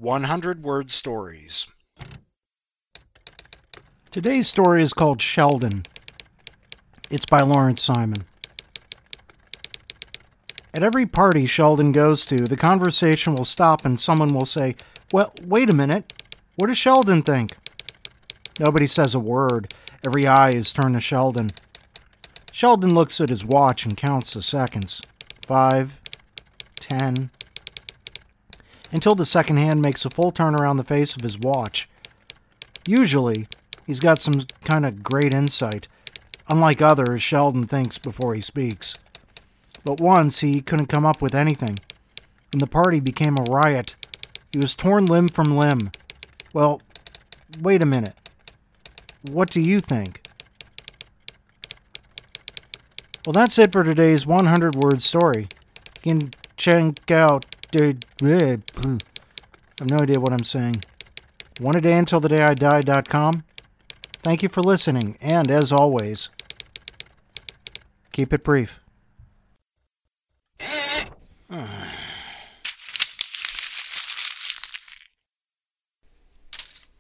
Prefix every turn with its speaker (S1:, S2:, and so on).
S1: 100-word stories.
S2: Today's story is called Sheldon. It's by Lawrence Simon. At every party Sheldon goes to, the conversation will stop and someone will say, "Well, wait a minute. What does Sheldon think?" Nobody says a word. Every eye is turned to Sheldon. Sheldon looks at his watch and counts the seconds. 5, 10, until the second hand makes a full turn around the face of his watch. Usually, he's got some kind of great insight. Unlike others, Sheldon thinks before he speaks. But once, he couldn't come up with anything, and the party became a riot. He was torn limb from limb. "Well, wait a minute. What do you think?" Well, that's it for today's 100-word story. You can check out... I have no idea what I'm saying. oneadayuntilthedayidie.com. Thank you for listening, and as always, keep it brief.